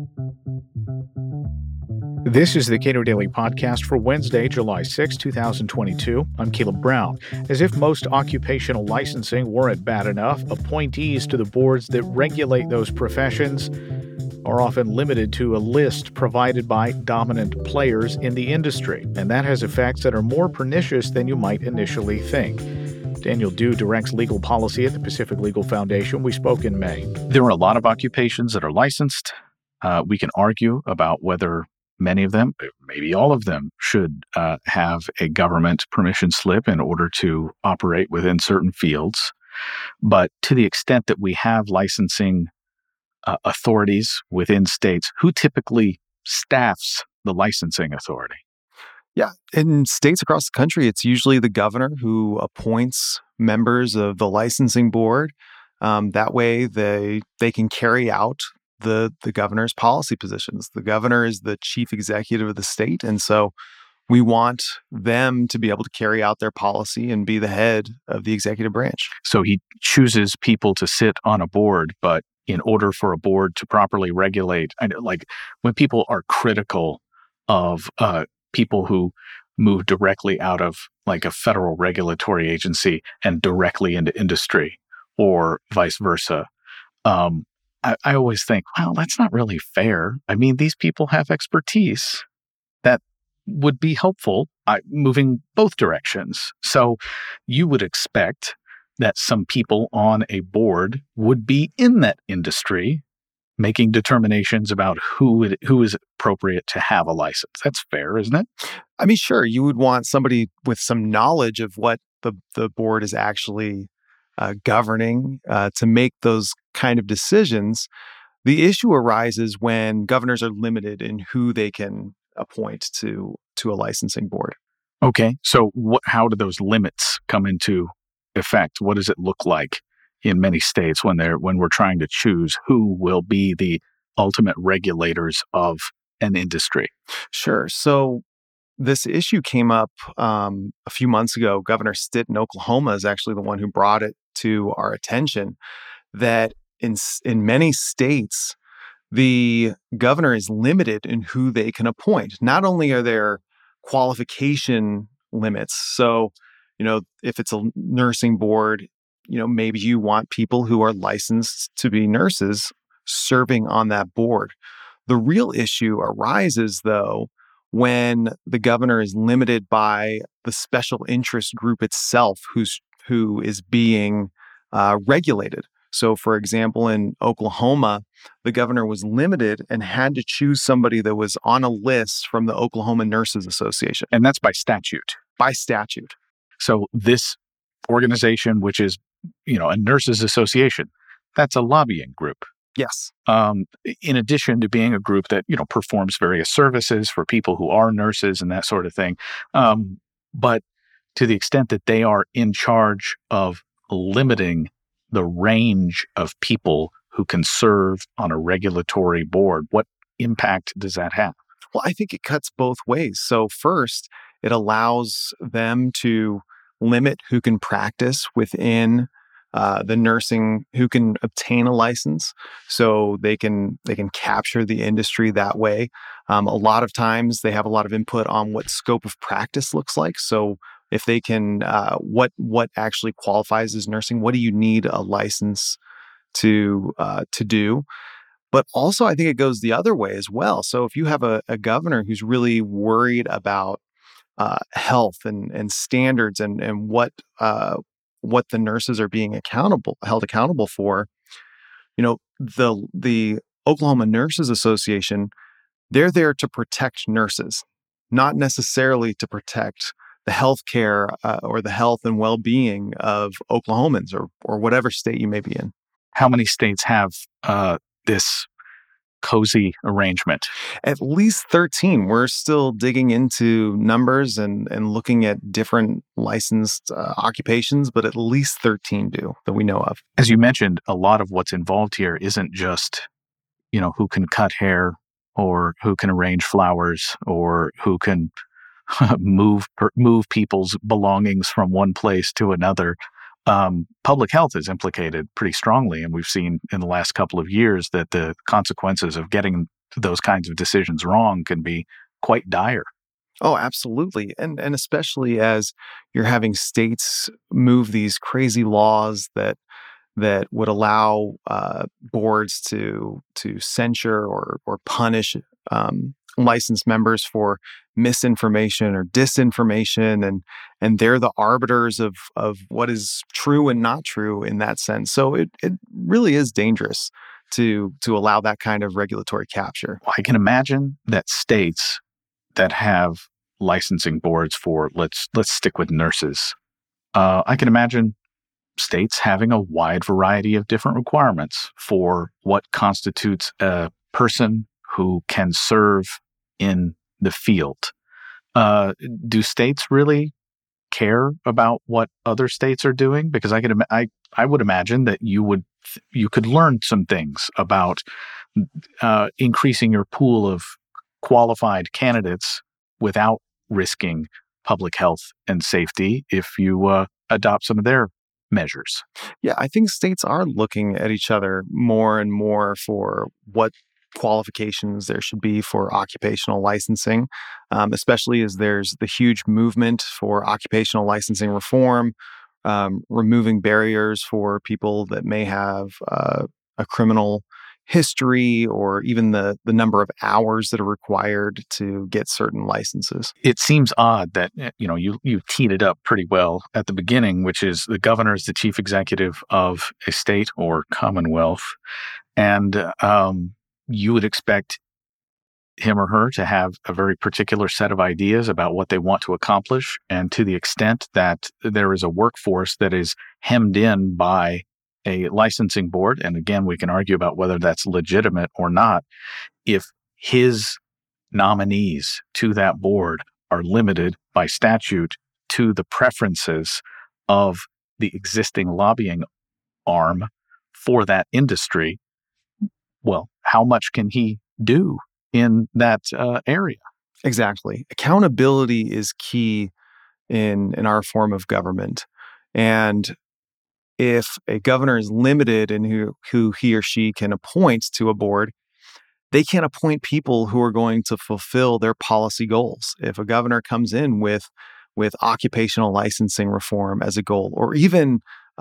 This is the Cato Daily Podcast for Wednesday, July 6, 2022. I'm Caleb Brown. As if most occupational licensing weren't bad enough, appointees to the boards that regulate those professions are often limited to a list provided by dominant players in the industry, and that has effects that are more pernicious than you might initially think. Daniel Dew directs legal policy at the Pacific Legal Foundation. We spoke in May. There are a lot of occupations that are licensed. We can argue about whether many of them, maybe all of them, should have a government permission slip in order to operate within certain fields. But to the extent that we have licensing authorities within states, who typically staffs the licensing authority? Yeah, in states across the country, it's usually the governor who appoints members of the licensing board. That way, they can carry out the governor's policy positions. The governor is the chief executive of the state, and so we want them to be able to carry out their policy and be the head of the executive branch. So he chooses people to sit on a board, but in order for a board to properly regulate, like when people are critical of people who move directly out of like a federal regulatory agency and directly into industry or vice versa, I always think, well, that's not really fair. I mean, these people have expertise that would be helpful moving both directions. So you would expect that some people on a board would be in that industry making determinations about who is appropriate to have a license. That's fair, isn't it? I mean, sure, you would want somebody with some knowledge of what the board is actually governing to make those kind of decisions. The issue arises when governors are limited in who they can appoint to a licensing board. Okay, so how do those limits come into effect? What does it look like in many states when we're trying to choose who will be the ultimate regulators of an industry? Sure. So this issue came up a few months ago. Governor Stitt in Oklahoma is actually the one who brought it to our attention that in many states, the governor is limited in who they can appoint. Not only are there qualification limits, so, if it's a nursing board, maybe you want people who are licensed to be nurses serving on that board. The real issue arises, though, when the governor is limited by the special interest group itself who is being regulated. So, for example, in Oklahoma, the governor was limited and had to choose somebody that was on a list from the Oklahoma Nurses Association. And that's by statute? By statute. So this organization, which is, a nurses association, that's a lobbying group. Yes. In addition to being a group that, performs various services for people who are nurses and that sort of thing. But to the extent that they are in charge of limiting the range of people who can serve on a regulatory board, what impact does that have? Well, I think it cuts both ways. So first, it allows them to limit who can practice within the nursing, who can obtain a license, so they can capture the industry that way. A lot of times they have a lot of input on what scope of practice looks like. So if they can, what actually qualifies as nursing? What do you need a license to do? But also, I think it goes the other way as well. So if you have a governor who's really worried about health and standards and what the nurses are being held accountable for, the Oklahoma Nurses Association, they're there to protect nurses, not necessarily to protect the healthcare or the health and well-being of Oklahomans or whatever state you may be in. How many states have this cozy arrangement? At least 13. We're still digging into numbers and looking at different licensed occupations, but at least 13 do that we know of. As you mentioned, a lot of what's involved here isn't just, who can cut hair or who can arrange flowers or who can move people's belongings from one place to another. Public health is implicated pretty strongly, and we've seen in the last couple of years that the consequences of getting those kinds of decisions wrong can be quite dire. Oh, absolutely. And especially as you're having states move these crazy laws that would allow boards to censure or punish licensed members for misinformation or disinformation, and they're the arbiters of what is true and not true in that sense. So it really is dangerous to allow that kind of regulatory capture. I can imagine that states that have licensing boards for let's stick with nurses. I can imagine states having a wide variety of different requirements for what constitutes a person who can serve in the field. Do states really care about what other states are doing? Because I would imagine that you could learn some things about increasing your pool of qualified candidates without risking public health and safety if you adopt some of their measures. Yeah, I think states are looking at each other more and more for what qualifications there should be for occupational licensing, especially as there's the huge movement for occupational licensing reform, removing barriers for people that may have a criminal history or even the number of hours that are required to get certain licenses. It seems odd that you teed it up pretty well at the beginning, which is the governor is the chief executive of a state or commonwealth, and you would expect him or her to have a very particular set of ideas about what they want to accomplish, and to the extent that there is a workforce that is hemmed in by a licensing board, and again, we can argue about whether that's legitimate or not, if his nominees to that board are limited by statute to the preferences of the existing lobbying arm for that industry, well, how much can he do in that area? Exactly. Accountability is key in our form of government. And if a governor is limited in who he or she can appoint to a board, they can't appoint people who are going to fulfill their policy goals. If a governor comes in with occupational licensing reform as a goal, or even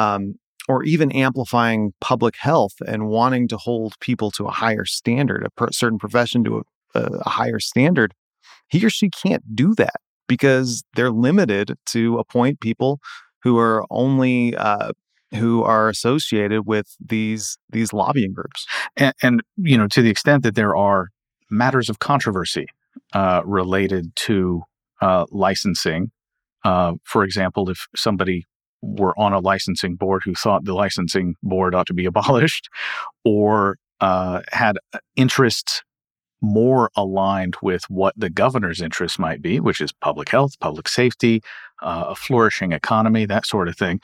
amplifying public health and wanting to hold people to a higher standard, a certain profession to a higher standard, he or she can't do that because they're limited to appoint people who are only who are associated with these lobbying groups. And to the extent that there are matters of controversy related to licensing, for example, if somebody were on a licensing board who thought the licensing board ought to be abolished, or had interests more aligned with what the governor's interests might be, which is public health, public safety, a flourishing economy, that sort of thing,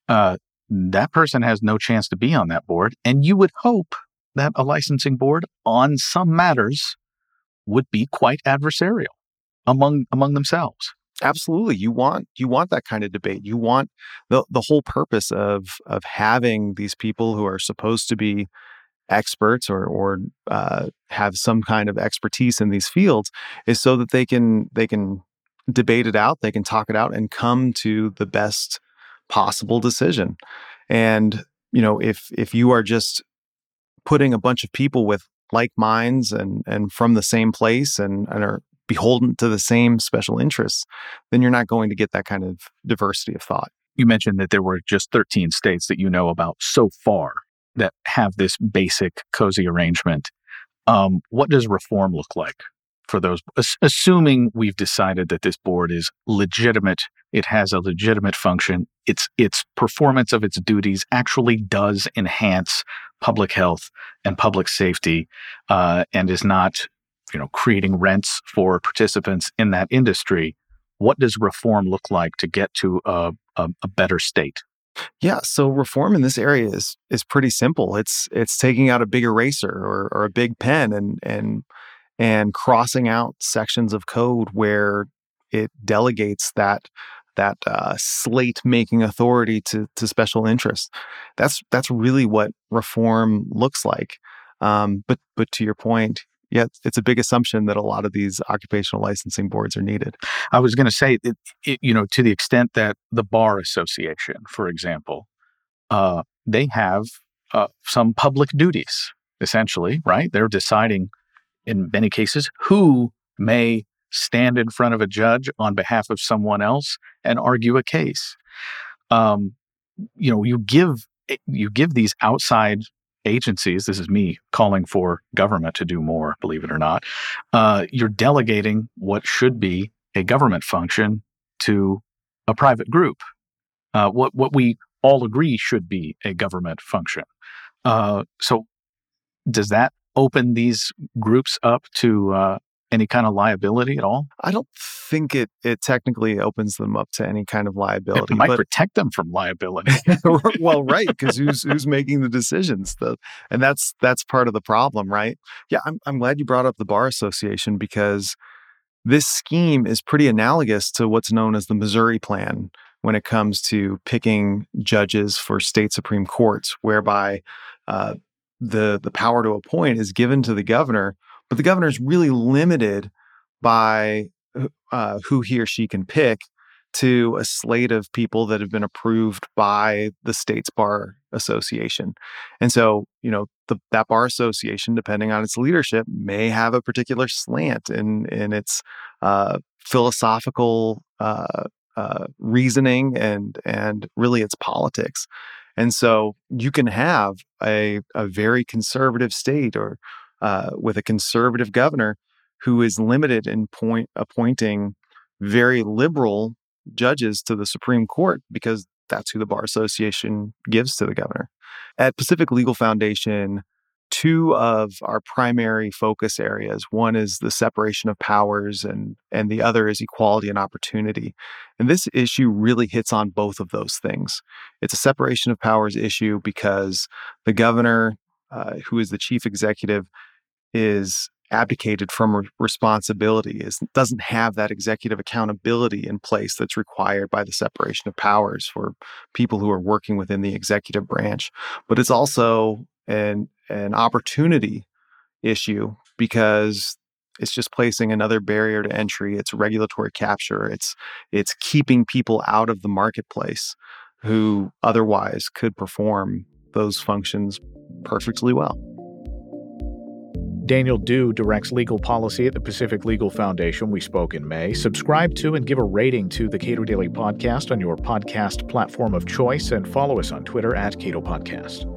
that person has no chance to be on that board. And you would hope that a licensing board on some matters would be quite adversarial among themselves. Absolutely. You want that kind of debate. You want the whole purpose of having these people who are supposed to be experts or have some kind of expertise in these fields is so that they can debate it out, they can talk it out and come to the best possible decision. And if you are just putting a bunch of people with like minds and from the same place and are beholden to the same special interests, then you're not going to get that kind of diversity of thought. You mentioned that there were just 13 states that you know about so far that have this basic cozy arrangement. What does reform look like for those? Assuming we've decided that this board is legitimate, it has a legitimate function, its performance of its duties actually does enhance public health and public safety, and is not, creating rents for participants in that industry. What does reform look like to get to a better state? Yeah, so reform in this area is pretty simple. It's taking out a big eraser or a big pen and crossing out sections of code where it delegates that slate making authority to special interests. That's really what reform looks like. But to your point, yeah, it's a big assumption that a lot of these occupational licensing boards are needed. I was going to say, to the extent that the Bar Association, for example, they have some public duties, essentially, right? They're deciding, in many cases, who may stand in front of a judge on behalf of someone else and argue a case. You give these outside agencies, this is me calling for government to do more, believe it or not, you're delegating what should be a government function to a private group. What we all agree should be a government function. So does that open these groups up to any kind of liability at all? I don't think it technically opens them up to any kind of liability. It might protect them from liability. Well, right, because who's making the decisions, and that's part of the problem, right? Yeah, I'm glad you brought up the Bar Association, because this scheme is pretty analogous to what's known as the Missouri Plan when it comes to picking judges for state Supreme Courts, whereby the power to appoint is given to the governor, but the governor is really limited by who he or she can pick to a slate of people that have been approved by the state's Bar Association. And so, that Bar Association, depending on its leadership, may have a particular slant in its philosophical reasoning and really its politics. And so you can have a very conservative state or with a conservative governor who is limited in appointing very liberal judges to the Supreme Court, because that's who the Bar Association gives to the governor. At Pacific Legal Foundation, two of our primary focus areas, one is the separation of powers and the other is equality and opportunity. And this issue really hits on both of those things. It's a separation of powers issue because the governor, who is the chief executive, is abdicated from responsibility, doesn't have that executive accountability in place that's required by the separation of powers for people who are working within the executive branch. But it's also an opportunity issue because it's just placing another barrier to entry. It's regulatory capture. It's keeping people out of the marketplace who otherwise could perform those functions perfectly well. Daniel Du directs legal policy at the Pacific Legal Foundation. We spoke in May. Subscribe to and give a rating to the Cato Daily Podcast on your podcast platform of choice, and follow us on Twitter @CatoPodcast.